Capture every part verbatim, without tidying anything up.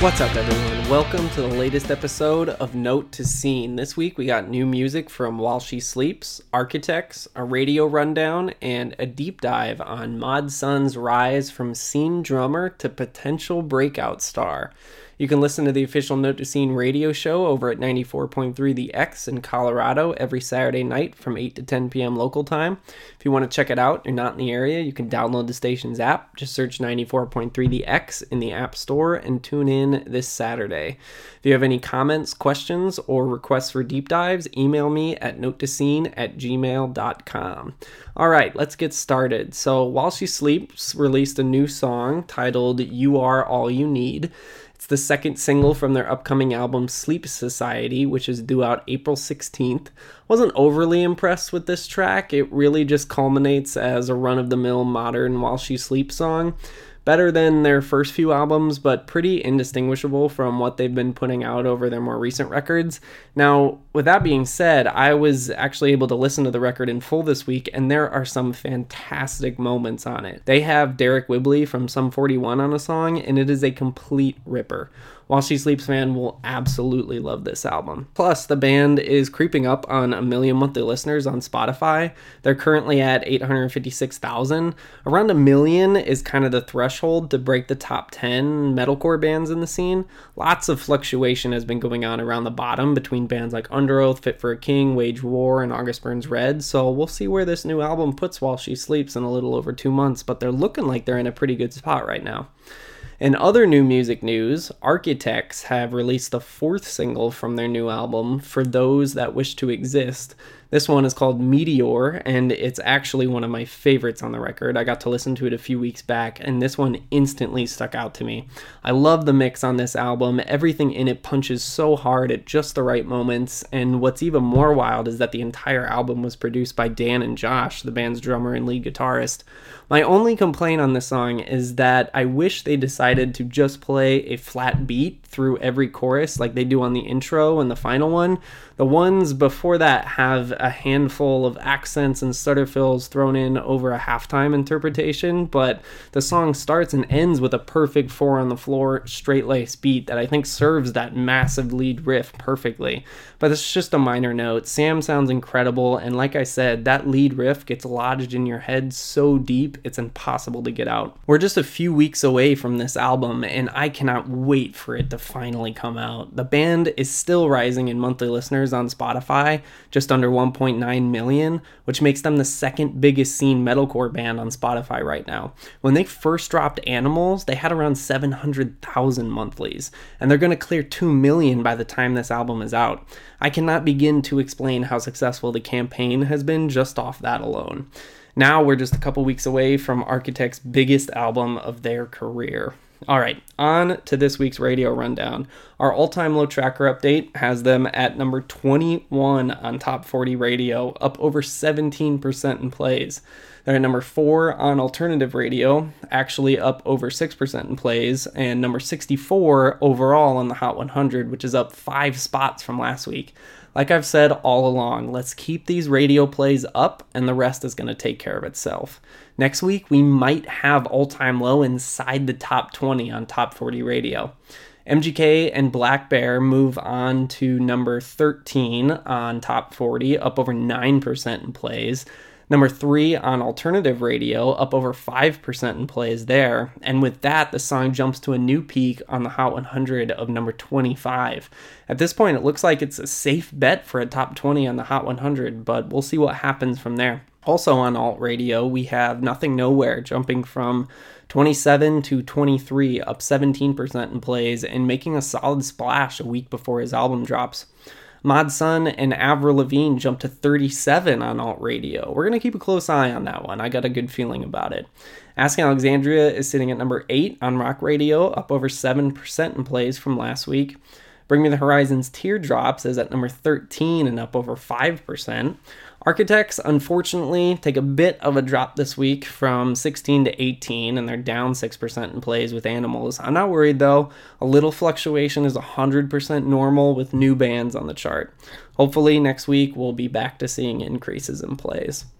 What's up, everyone? Welcome to the latest episode of Note to Scene. This week we got new music from While She Sleeps, Architects, a radio rundown, and a deep dive on Mod Sun's rise from scene drummer to potential breakout star. You can listen to the official Note to Scene radio show over at ninety-four point three The X in Colorado every Saturday night from eight to ten p.m. local time. If you want to check it out, you're not in the area, you can download the station's app. Just search ninety-four point three The X in the App Store and tune in this Saturday. If you have any comments, questions, or requests for deep dives, email me at note to scene at gmail dot com. All right, let's get started. So While She Sleeps released a new song titled You Are All You Need. It's the second single from their upcoming album Sleep Society, which is due out April sixteenth. Wasn't overly impressed with this track. It really just culminates as a run-of-the-mill modern While She Sleeps song. Better than their first few albums, but pretty indistinguishable from what they've been putting out over their more recent records. Now, with that being said, I was actually able to listen to the record in full this week, and there are some fantastic moments on it. They have Derek Whibley from Sum forty-one on a song, and it is a complete ripper. While She Sleeps fan will absolutely love this album. Plus, the band is creeping up on a million monthly listeners on Spotify. They're currently at eight hundred fifty-six thousand. Around a million is kind of the threshold to break the top ten metalcore bands in the scene. Lots of fluctuation has been going on around the bottom between bands like Underoath, Fit for a King, Wage War, and August Burns Red, so we'll see where this new album puts While She Sleeps in a little over two months, but they're looking like they're in a pretty good spot right now. In other new music news, Architects have released the fourth single from their new album, For Those That Wish to Exist. This one is called Meteor, and it's actually one of my favorites on the record. I got to listen to it a few weeks back, and this one instantly stuck out to me. I love the mix on this album. Everything in it punches so hard at just the right moments, and what's even more wild is that the entire album was produced by Dan and Josh, the band's drummer and lead guitarist. My only complaint on this song is that I wish they decided to just play a flat beat through every chorus like they do on the intro and the final one. The ones before that have a handful of accents and stutter fills thrown in over a halftime interpretation, but the song starts and ends with a perfect four on the floor straight-laced beat that I think serves that massive lead riff perfectly. But it's just a minor note. Sam sounds incredible, and like I said, that lead riff gets lodged in your head so deep it's impossible to get out. We're just a few weeks away from this album, and I cannot wait for it to finally come out. The band is still rising in monthly listeners on Spotify, just under one point nine million, which makes them the second biggest scene metalcore band on Spotify right now. When they first dropped Animals, they had around seven hundred thousand monthlies, and they're going to clear two million by the time this album is out. I cannot begin to explain how successful the campaign has been just off that alone. Now we're just a couple weeks away from Architects' biggest album of their career. All right, on to this week's radio rundown. Our all-time low tracker update has them at number twenty-one on Top forty Radio, up over seventeen percent in plays. They're at number four on alternative radio, actually up over six percent in plays, and number sixty-four overall on the Hot one hundred, which is up five spots from last week. Like I've said all along, let's keep these radio plays up and the rest is going to take care of itself. Next week, we might have all-time low inside the top twenty on Top forty Radio. M G K and Black Bear move on to number thirteen on Top forty, up over nine percent in plays. Number three on alternative radio, up over five percent in plays there. And with that, the song jumps to a new peak on the Hot one hundred of number twenty-five. At this point, it looks like it's a safe bet for a top twenty on the Hot one hundred, but we'll see what happens from there. Also on alt radio, we have Nothing Nowhere jumping from twenty-seven to twenty-three, up seventeen percent in plays, and making a solid splash a week before his album drops. Mod Sun and Avril Lavigne jumped to thirty-seven on alt radio. We're going to keep a close eye on that one. I got a good feeling about it. Asking Alexandria is sitting at number eight on rock radio, up over seven percent in plays from last week. Bring Me the Horizon's Teardrops is at number thirteen and up over five percent. Architects, unfortunately, take a bit of a drop this week from sixteen to eighteen, and they're down six percent in plays with Animals. I'm not worried, though. A little fluctuation is one hundred percent normal with new bands on the chart. Hopefully, next week, we'll be back to seeing increases in plays.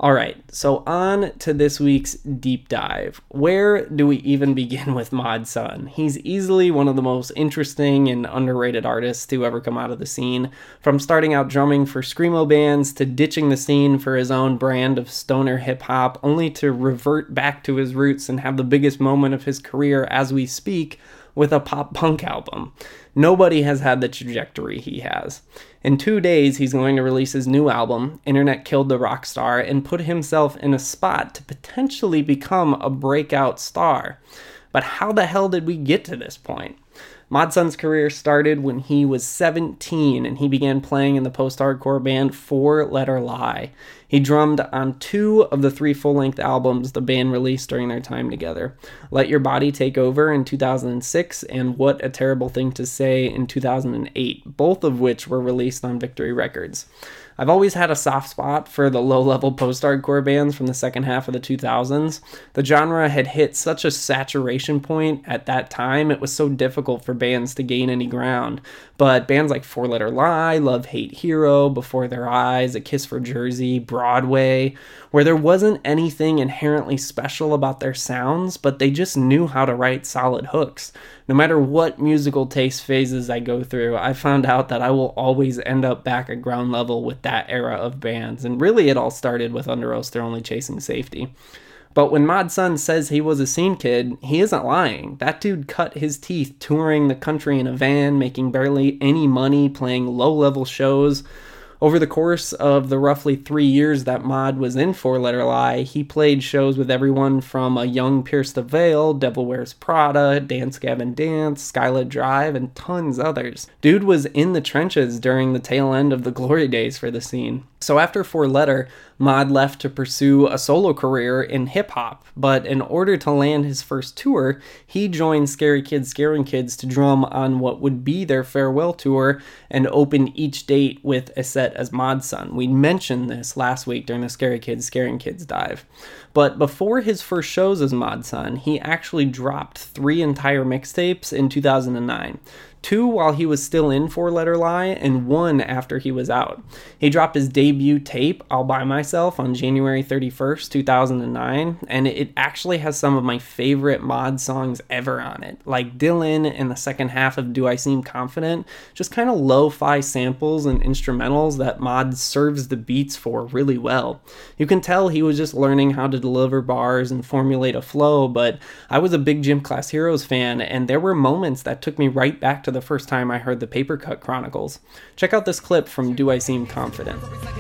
All right, so on to this week's deep dive. Where do we even begin with Mod Sun? He's easily one of the most interesting and underrated artists to ever come out of the scene. From starting out drumming for screamo bands to ditching the scene for his own brand of stoner hip-hop, only to revert back to his roots and have the biggest moment of his career as we speak with a pop-punk album. Nobody has had the trajectory he has. In two days, he's going to release his new album, Internet Killed the Rockstar, and put himself in a spot to potentially become a breakout star. But how the hell did we get to this point? Mod Sun's career started when he was seventeen and he began playing in the post-hardcore band Four Letter Lie. He drummed on two of the three full-length albums the band released during their time together. Let Your Body Take Over in two thousand six and What a Terrible Thing to Say in two thousand eight, both of which were released on Victory Records. I've always had a soft spot for the low-level post-hardcore bands from the second half of the two thousands. The genre had hit such a saturation point at that time, it was so difficult for bands to gain any ground. But bands like Four Letter Lie, Love Hate Hero, Before Their Eyes, A Kiss for Jersey, Broadway, where there wasn't anything inherently special about their sounds, but they just knew how to write solid hooks. No matter what musical taste phases I go through, I found out that I will always end up back at ground level with that era of bands, and really it all started with Under Oath, They're Only Chasing Safety. But when Mod Sun says he was a scene kid, he isn't lying. That dude cut his teeth touring the country in a van, making barely any money, playing low-level shows. Over the course of the roughly three years that Mod was in Four Letter Lie, he played shows with everyone from a young Pierce the Veil, Devil Wears Prada, Dance Gavin Dance, Skylit Drive, and tons others. Dude was in the trenches during the tail end of the glory days for the scene. So after Four Letter, Mod left to pursue a solo career in hip-hop, but in order to land his first tour, he joined Scary Kids Scaring Kids to drum on what would be their farewell tour and open each date with a set as Mod Sun. We mentioned this last week during the Scary Kids Scaring Kids dive. But before his first shows as Mod Sun, he actually dropped three entire mixtapes in two thousand nine. Two while he was still in Four Letter Lie, and one after he was out. He dropped his debut tape, All By Myself, on January thirty-first, two thousand nine, and it actually has some of my favorite Mod songs ever on it, like Dylan and the second half of Do I Seem Confident, just kind of lo-fi samples and instrumentals that Mod serves the beats for really well. You can tell he was just learning how to deliver bars and formulate a flow, but I was a big Gym Class Heroes fan, and there were moments that took me right back to the first time I heard the Papercut Chronicles. Check out this clip from Do I Seem Confident.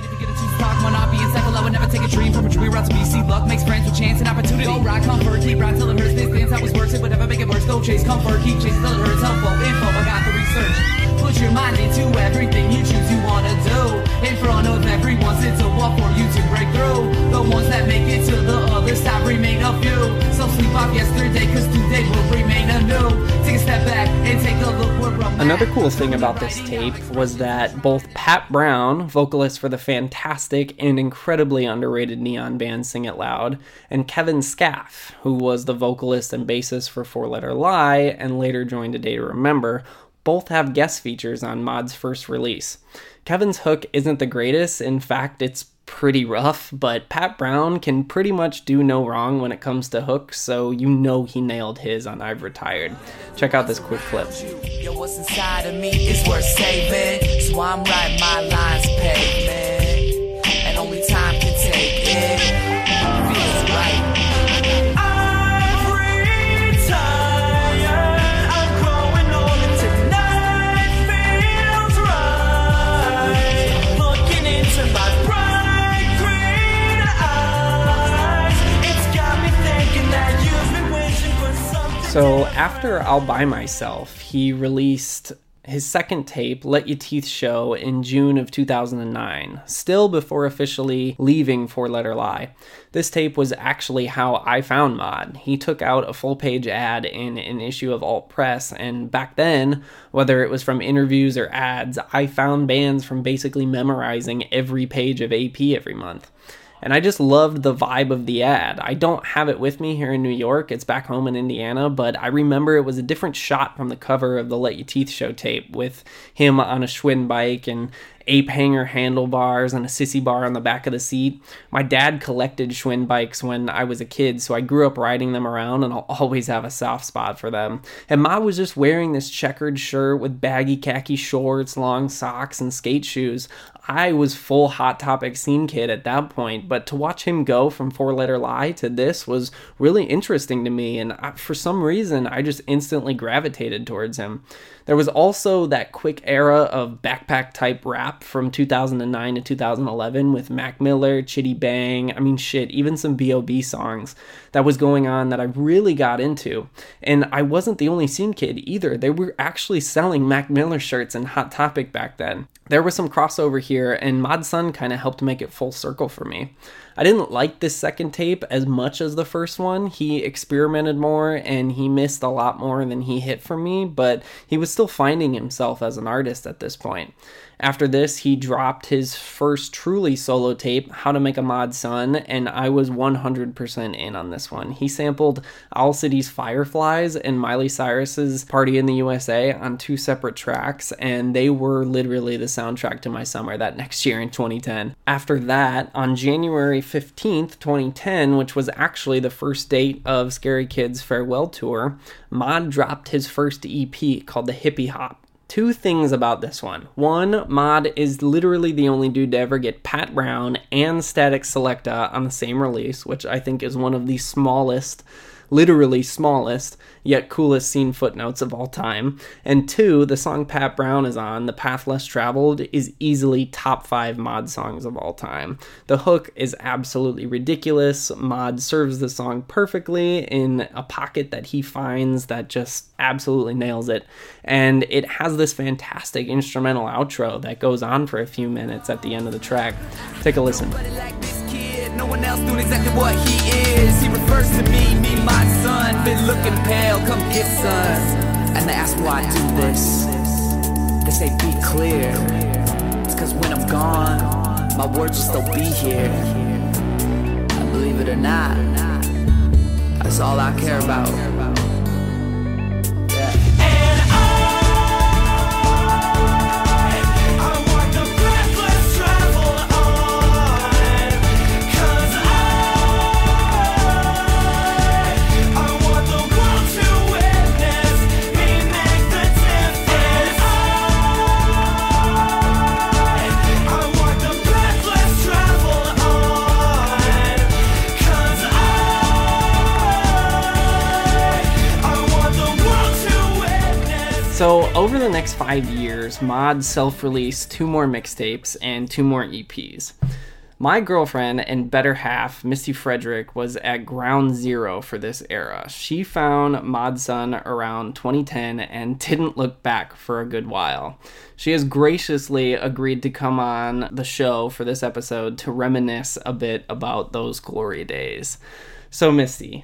Put your mind into everything you choose you want to do. In front of everyone, it's a wall for you to break through. The ones that make it to the other side remain a few. So sleep off yesterday, cause today will remain anew. Take a step back and take a look where I'm at. Another cool thing about this tape was that both Pat Brown, vocalist for the fantastic and incredibly underrated Neon band Sing It Loud, and Kevin Scaff, who was the vocalist and bassist for Four Letter Lie and later joined A Day to Remember, both have guest features on Mod's first release. Kevin's hook isn't the greatest, in fact it's pretty rough, but Pat Brown can pretty much do no wrong when it comes to hooks, so you know he nailed his on I've Retired. Check out this quick clip. Yo, what's inside of me is worth saving, so I'm writing my lines pavement, and only time can take it. Feels right. So after All By Myself, he released his second tape, Let Your Teeth Show, in June of two thousand nine, still before officially leaving Four Letter Lie. This tape was actually how I found Mod. He took out a full-page ad in an issue of Alt Press, and back then, whether it was from interviews or ads, I found bands from basically memorizing every page of A P every month. And I just loved the vibe of the ad. I don't have it with me here in New York. It's back home in Indiana, but I remember it was a different shot from the cover of the Let Your Teeth Show tape with him on a Schwinn bike and ape hanger handlebars and a sissy bar on the back of the seat. My dad collected Schwinn bikes when I was a kid, so I grew up riding them around, and I'll always have a soft spot for them. And Ma was just wearing this checkered shirt with baggy khaki shorts, long socks, and skate shoes. I was full Hot Topic scene kid at that point, but to watch him go from Four Letter Lie to this was really interesting to me, and I, for some reason, I just instantly gravitated towards him. There was also that quick era of backpack-type rap from two thousand nine to two thousand eleven with Mac Miller, Chitty Bang, I mean shit, even some B O B songs that was going on that I really got into. And I wasn't the only scene kid either. They were actually selling Mac Miller shirts in Hot Topic back then. There was some crossover here, and Mod Sun kind of helped make it full circle for me. I didn't like this second tape as much as the first one. He experimented more and he missed a lot more than he hit for me, but he was still finding himself as an artist at this point. After this, he dropped his first truly solo tape, How to Make a Mod Sun, and I was one hundred percent in on this one. He sampled Owl City's Fireflies and Miley Cyrus's Party in the U S A on two separate tracks, and they were literally the soundtrack to my summer that next year in twenty ten. After that, on January fifteenth, twenty ten, which was actually the first date of Scary Kid's farewell tour, Mod dropped his first E P called The Hippie Hop. Two things about this one. One, Mod is literally the only dude to ever get Pat Brown and Static Selecta on the same release, which I think is one of the smallest, literally smallest, yet coolest scene footnotes of all time. And two, the song Pat Brown is on, The Path Less Traveled, is easily top five Mod songs of all time. The hook is absolutely ridiculous. Mod serves the song perfectly in a pocket that he finds that just absolutely nails it. And it has this fantastic instrumental outro that goes on for a few minutes at the end of the track. Take a listen. No one else doing exactly what he is. He refers to me, me, my son. Been looking pale, come get some. And they ask why I do this. They say be clear. It's cause when I'm gone, my words will still be here. And believe it or not, that's all I care about. So over the next five years, Mod self-released two more mixtapes and two more E Ps. My girlfriend and better half, Misty Frederick, was at ground zero for this era. She found Mod Sun around twenty ten and didn't look back for a good while. She has graciously agreed to come on the show for this episode to reminisce a bit about those glory days. So Misty,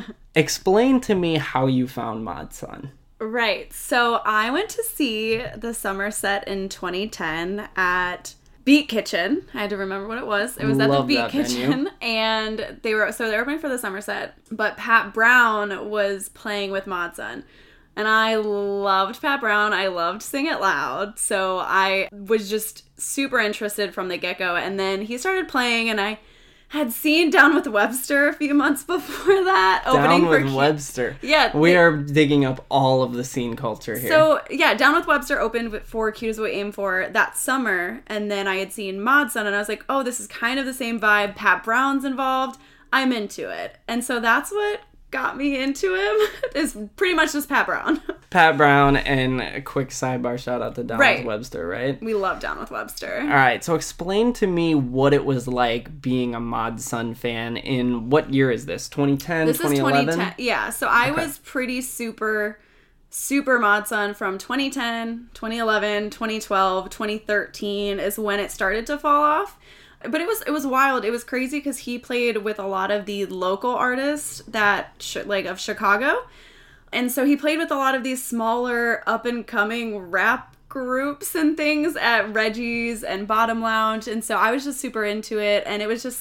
explain to me how you found Mod Sun. Right. So I went to see the Somerset in twenty ten at Beat Kitchen. I had to remember what it was. It was Love at the Beat that Kitchen. venue. And they were, so they were opening for the Somerset, but Pat Brown was playing with Mod Sun. And I loved Pat Brown. I loved Sing It Loud. So I was just super interested from the get-go. And then he started playing, and I had seen Down with Webster a few months before that. Opening Down with for Q- Webster. Yeah. We they- are digging up all of the scene culture here. So, yeah, Down with Webster opened for Cute Is What We Aim For that summer, and then I had seen Mod Sun, and I was like, oh, this is kind of the same vibe. Pat Brown's involved. I'm into it. And so that's what got me into him, is pretty much just Pat Brown. Pat Brown, and a quick sidebar shout out to Down Right. with Webster, right? We love Down with Webster. All right, so explain to me what it was like being a Mod Sun fan in, what year is this? twenty ten, This twenty is eleven? twenty ten. Yeah, so I Okay. was pretty super, super Mod Sun from twenty ten, twenty eleven, twenty twelve, twenty thirteen is when it started to fall off. But it was it was wild. It was crazy because he played with a lot of the local artists that sh- like of Chicago, and so he played with a lot of these smaller up and coming rap groups and things at Reggie's and Bottom Lounge, and so I was just super into it, and it was just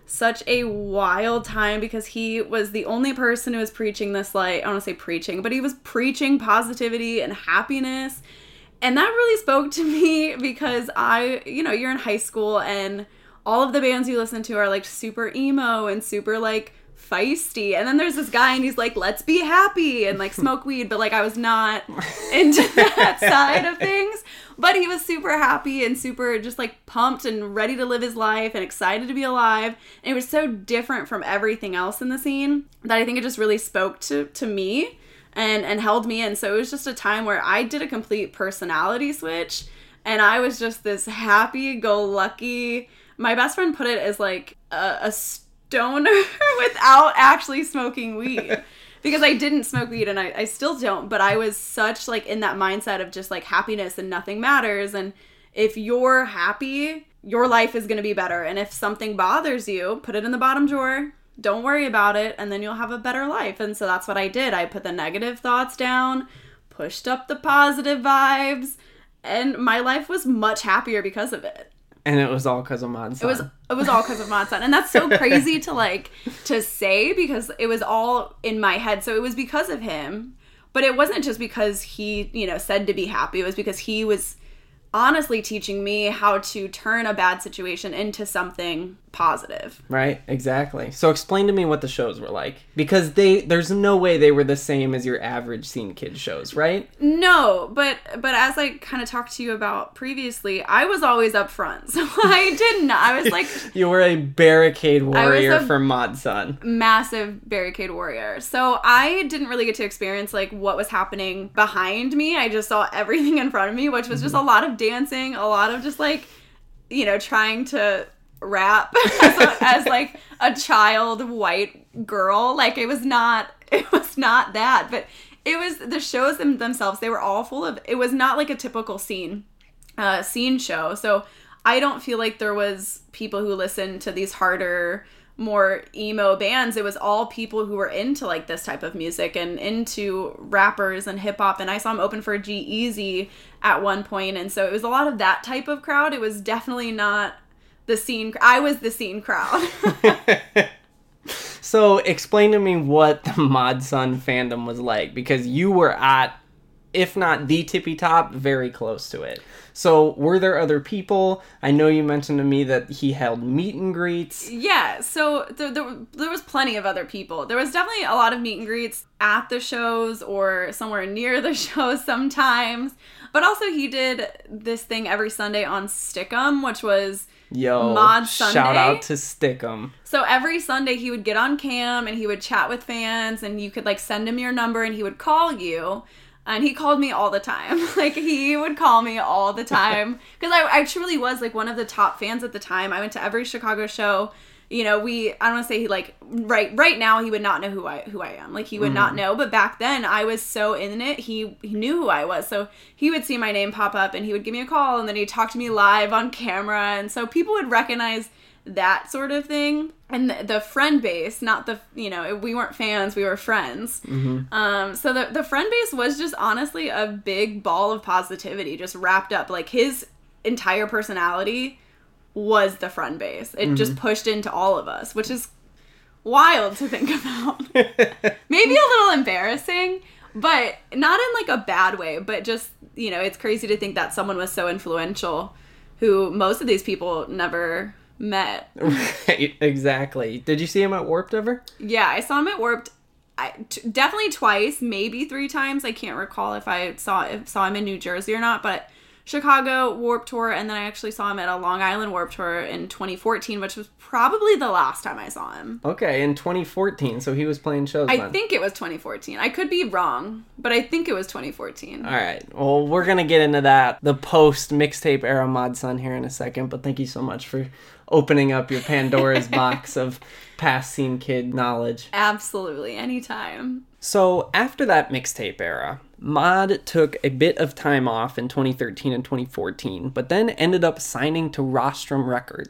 such a wild time because he was the only person who was preaching this, like, I don't want to say preaching, but he was preaching positivity and happiness. And that really spoke to me because I, you know, you're in high school and all of the bands you listen to are like super emo and super like feisty. And then there's this guy and he's like, let's be happy and like smoke weed. But like I was not into that side of things. But he was super happy and super just like pumped and ready to live his life and excited to be alive. And it was so different from everything else in the scene that I think it just really spoke to, to me and, and held me in. So it was just a time where I did a complete personality switch. And I was just this happy-go-lucky... My best friend put it as like a, a stoner without actually smoking weed. Because I didn't smoke weed and I, I still don't. But I was such like in that mindset of just like happiness and nothing matters. And if you're happy, your life is going to be better. And if something bothers you, put it in the bottom drawer. Don't worry about it. And then you'll have a better life. And so that's what I did. I put the negative thoughts down, pushed up the positive vibes. And my life was much happier because of it. And it was all because of Mod Sun. It was it was all because of Mod Sun. And that's so crazy to like to say because it was all in my head. So it was because of him. But it wasn't just because he, you know, said to be happy. It was because he was honestly teaching me how to turn a bad situation into something positive. Right, exactly. So explain to me what the shows were like. Because they there's no way they were the same as your average Scene Kids shows, right? No, but but as I kind of talked to you about previously, I was always up front. So I didn't. I was like... You were a barricade warrior for Mod Sun. Massive barricade warrior. So I didn't really get to experience like what was happening behind me. I just saw everything in front of me, which was just a lot of dancing, a lot of just like, you know, trying to rap as, a, as like a child white girl. Like it was not, it was not that, but it was the shows them, themselves. They were all full of, it was not like a typical scene, uh, scene show. So I don't feel like there was people who listened to these harder, more emo bands. It was all people who were into like this type of music and into rappers and hip hop. And I saw them open for G-Eazy at one point. And so it was a lot of that type of crowd. It was definitely not the scene. I was the scene crowd. So explain to me what the Mod Sun fandom was like, because you were at, if not the tippy top, very close to it. So were there other people? I know you mentioned to me that he held meet and greets. Yeah, so there, there, there was plenty of other people. There was definitely a lot of meet and greets at the shows or somewhere near the shows sometimes. But also he did this thing every Sunday on Stick'em, which was Yo, Mod Sunday. Shout out to Stick'em. So every Sunday he would get on cam and he would chat with fans and you could like send him your number and he would call you. And he called me all the time. Like, he would call me all the time. Because I, I truly was, like, one of the top fans at the time. I went to every Chicago show. You know, we, I don't want to say he, like, right right now he would not know who I who I am. Like, he would mm. not know. But back then, I was so in it, he, he knew who I was. So he would see my name pop up, and he would give me a call, and then he'd talk to me live on camera. And so people would recognize that sort of thing. And the, the friend base, not the, you know, we weren't fans, we were friends. Mm-hmm. Um, so the, the friend base was just honestly a big ball of positivity, just wrapped up. Like, his entire personality was the friend base. It mm-hmm. just pushed into all of us, which is wild to think about. Maybe a little embarrassing, but not in like a bad way, but just, you know, it's crazy to think that someone was so influential who most of these people never met. Right, exactly. Did you see him at Warped ever? Yeah, I saw him at Warped. I, t- definitely twice, maybe three times. I can't recall if I saw if saw him in New Jersey or not, but Chicago Warped Tour, and then I actually saw him at a Long Island Warped Tour in twenty fourteen, which was probably the last time I saw him. Okay, in twenty fourteen, so he was playing shows I then. think it was twenty fourteen. I could be wrong, but I think it was twenty fourteen. All right, well, we're going to get into that, the post-mixtape era Mod Sun here in a second, but thank you so much for opening up your Pandora's box of past Scene Kid knowledge. Absolutely, anytime. So after that mixtape era, Mod took a bit of time off in twenty thirteen and twenty fourteen, but then ended up signing to Rostrum Records,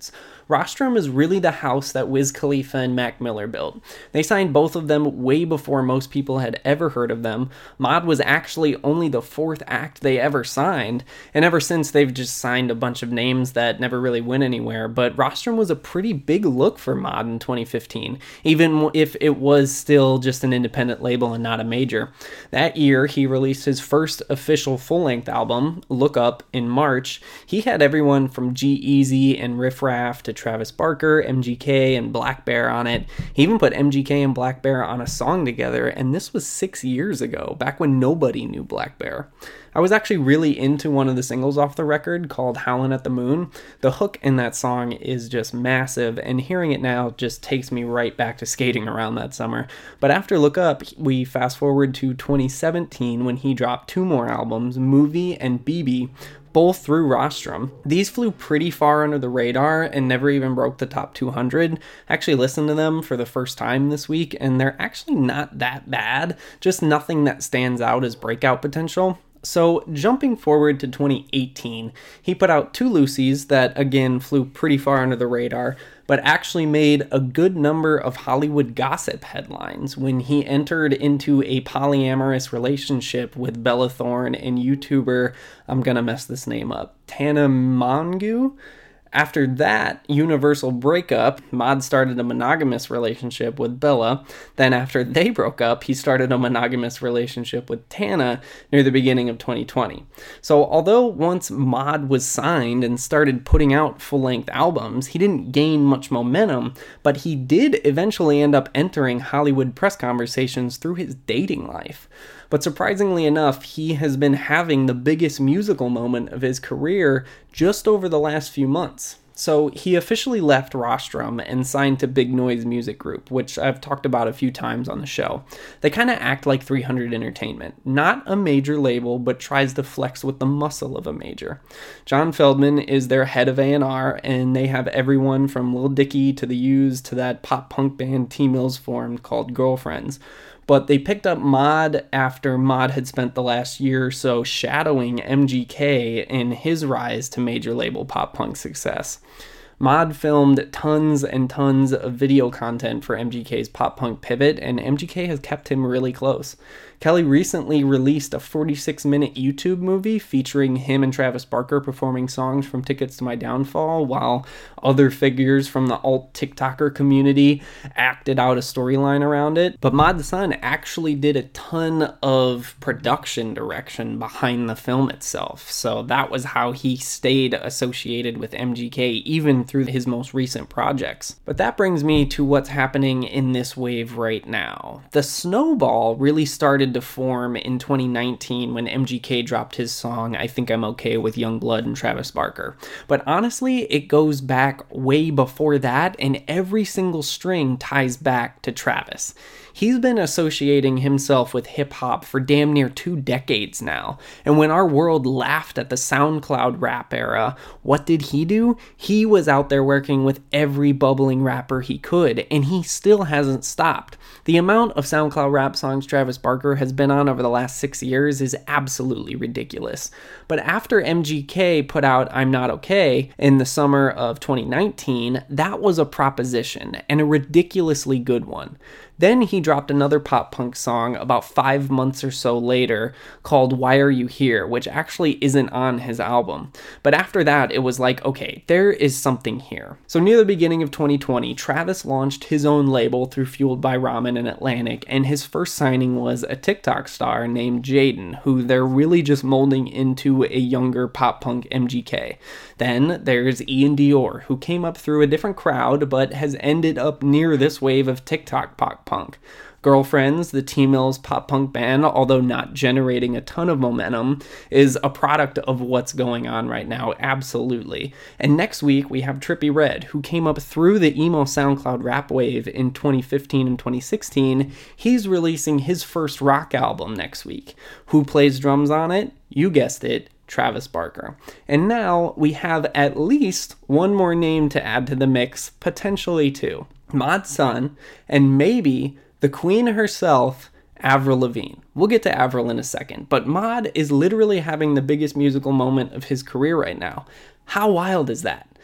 Rostrum is really the house that Wiz Khalifa and Mac Miller built. They signed both of them way before most people had ever heard of them. Mod was actually only the fourth act they ever signed, and ever since they've just signed a bunch of names that never really went anywhere, but Rostrum was a pretty big look for Mod in twenty fifteen, even if it was still just an independent label and not a major. That year, he released his first official full-length album, Look Up, in March. He had everyone from G-Eazy and Riff Raff to Travis Barker, M G K, and blackbear on it. He even put M G K and blackbear on a song together, and this was six years ago, back when nobody knew blackbear. I was actually really into one of the singles off the record called Howlin' at the Moon. The hook in that song is just massive, and hearing it now just takes me right back to skating around that summer. But after Look Up, we fast forward to twenty seventeen when he dropped two more albums, Movie and B B, both through Rostrum. These flew pretty far under the radar and never even broke the top two hundred. I actually listened to them for the first time this week, and they're actually not that bad, just nothing that stands out as breakout potential. So, jumping forward to twenty eighteen, he put out two Lucy's that, again, flew pretty far under the radar, but actually made a good number of Hollywood gossip headlines when he entered into a polyamorous relationship with Bella Thorne and YouTuber, I'm gonna mess this name up, Tana Mongeau. After that Universal breakup, Mod started a monogamous relationship with Bella. Then after they broke up, he started a monogamous relationship with Tana near the beginning of twenty twenty. So although once Mod was signed and started putting out full-length albums, he didn't gain much momentum, but he did eventually end up entering Hollywood press conversations through his dating life. But surprisingly enough, he has been having the biggest musical moment of his career just over the last few months. So he officially left Rostrum and signed to Big Noise Music Group, which I've talked about a few times on the show. They kind of act like three hundred Entertainment. Not a major label, but tries to flex with the muscle of a major. John Feldman is their head of A and R, and they have everyone from Lil Dicky to the Used to that pop-punk band T-Mills formed called Girlfriends. But they picked up Mod after Mod had spent the last year or so shadowing M G K in his rise to major label pop-punk success. Mod filmed tons and tons of video content for M G K's pop-punk pivot, and M G K has kept him really close. Kelly recently released a forty-six minute YouTube movie featuring him and Travis Barker performing songs from Tickets to My Downfall, while other figures from the alt TikToker community acted out a storyline around it. But Mod's son actually did a ton of production direction behind the film itself, so that was how he stayed associated with M G K even through his most recent projects. But that brings me to what's happening in this wave right now. The snowball really started to form in twenty nineteen when M G K dropped his song I Think I'm Okay with Youngblood and Travis Barker. But honestly, it goes back way before that, and every single string ties back to Travis. He's been associating himself with hip-hop for damn near two decades now, and when our world laughed at the SoundCloud rap era, what did he do? He was out there working with every bubbling rapper he could, and he still hasn't stopped. The amount of SoundCloud rap songs Travis Barker has been on over the last six years is absolutely ridiculous. But after M G K put out I'm Not Okay in the summer of twenty nineteen, that was a proposition, and a ridiculously good one. Then he dropped another pop-punk song about five months or so later called Why Are You Here, which actually isn't on his album. But after that, it was like, okay, there is something here. So near the beginning of twenty twenty, Travis launched his own label through Fueled by Ramen and Atlantic, and his first signing was a TikTok star named Jaden, who they're really just molding into a younger pop-punk M G K. Then there's Ian Dior, who came up through a different crowd, but has ended up near this wave of TikTok pop-punk. Girlfriends, the T-Mills pop-punk band, although not generating a ton of momentum, is a product of what's going on right now, absolutely. And next week, we have Trippie Redd, who came up through the emo SoundCloud rap wave in twenty fifteen and twenty sixteen. He's releasing his first rock album next week. Who plays drums on it? You guessed it, Travis Barker. And now we have at least one more name to add to the mix, potentially two. Mod's son, and maybe the queen herself, Avril Lavigne. We'll get to Avril in a second, but Mod is literally having the biggest musical moment of his career right now. How wild is that?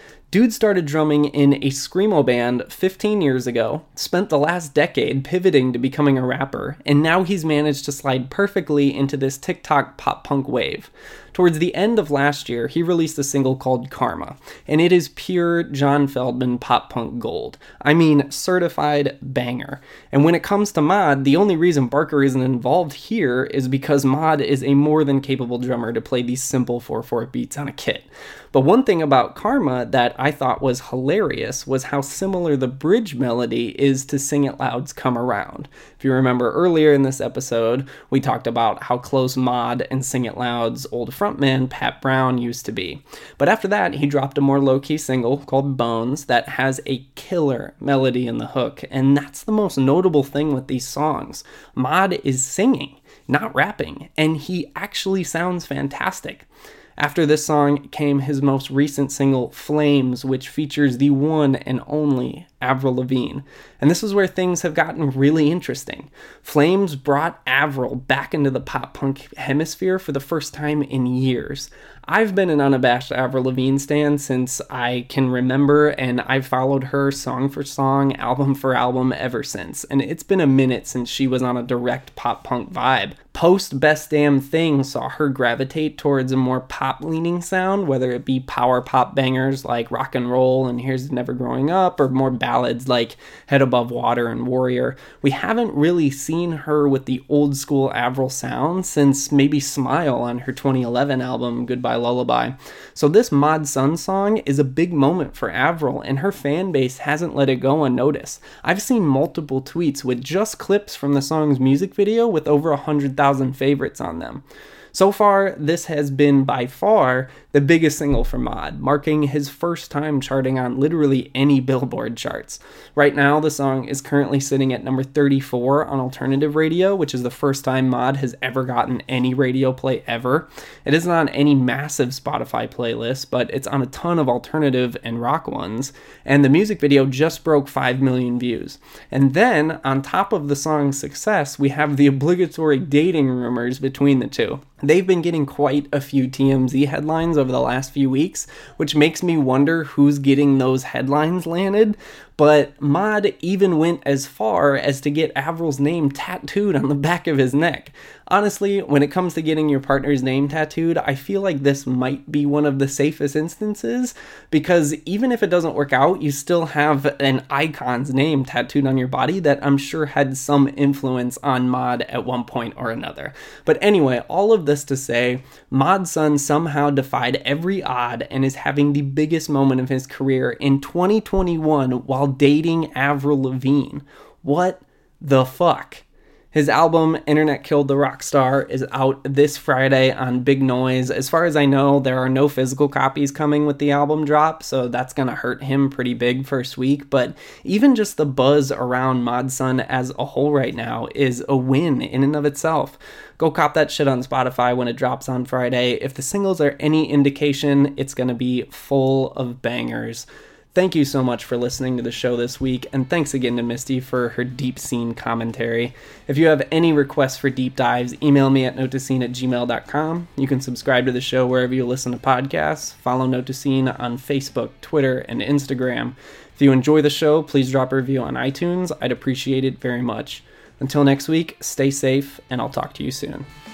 Dude started drumming in a screamo band fifteen years ago, spent the last decade pivoting to becoming a rapper, and now he's managed to slide perfectly into this TikTok pop-punk wave. Towards the end of last year, he released a single called Karma, and it is pure John Feldmann pop-punk gold. I mean, certified banger. And when it comes to Mod, the only reason Barker isn't involved here is because Mod is a more than capable drummer to play these simple four four beats on a kit. But one thing about Karma that I thought was hilarious was how similar the bridge melody is to Sing It Loud's Come Around. If you remember earlier in this episode, we talked about how close Mod and Sing It Loud's old frontman, Pat Brown, used to be. But after that, he dropped a more low-key single called Bones that has a killer melody in the hook, and that's the most notable thing with these songs. Mod is singing, not rapping, and he actually sounds fantastic. After this song came his most recent single, Flames, which features the one and only Avril Lavigne. And this is where things have gotten really interesting. Flames brought Avril back into the pop-punk hemisphere for the first time in years. I've been an unabashed Avril Lavigne stan since I can remember, and I've followed her song for song, album for album ever since. And it's been a minute since she was on a direct pop-punk vibe. Post Best Damn Thing saw her gravitate towards a more pop-leaning sound, whether it be power pop bangers like Rock and Roll and Here's Never Growing Up, or more ballads like Head Above Water and Warrior. We haven't really seen her with the old school Avril sound since maybe Smile on her twenty eleven album Goodbye Lullaby. So this Mod Sun song is a big moment for Avril, and her fan base hasn't let it go unnoticed. I've seen multiple tweets with just clips from the song's music video with over one hundred thousand favorites on them. So far, this has been by far the biggest single for Mod, marking his first time charting on literally any Billboard charts. Right now, the song is currently sitting at number thirty-four on alternative radio, which is the first time Mod has ever gotten any radio play ever. It isn't on any massive Spotify playlist, but it's on a ton of alternative and rock ones, and the music video just broke five million views. And then, on top of the song's success, we have the obligatory dating rumors between the two. They've been getting quite a few T M Z headlines over the last few weeks, which makes me wonder who's getting those headlines landed. But Mod even went as far as to get Avril's name tattooed on the back of his neck. Honestly, when it comes to getting your partner's name tattooed, I feel like this might be one of the safest instances, because even if it doesn't work out, you still have an icon's name tattooed on your body that I'm sure had some influence on Mod at one point or another. But anyway, all of this to say, Mod Sun somehow defied every odd and is having the biggest moment of his career in twenty twenty-one while dating Avril Lavigne. What the fuck? His album, Internet Killed the Rock Star, is out this Friday on Big Noise. As far as I know, there are no physical copies coming with the album drop, so that's gonna hurt him pretty big first week, but even just the buzz around Mod Sun as a whole right now is a win in and of itself. Go cop that shit on Spotify when it drops on Friday. If the singles are any indication, it's gonna be full of bangers. Thank you so much for listening to the show this week, and thanks again to Misty for her deep scene commentary. If you have any requests for deep dives, email me at note to scene at gmail dot com. You can subscribe to the show wherever you listen to podcasts. Follow Note to Scene on Facebook, Twitter, and Instagram. If you enjoy the show, please drop a review on iTunes. I'd appreciate it very much. Until next week, stay safe, and I'll talk to you soon.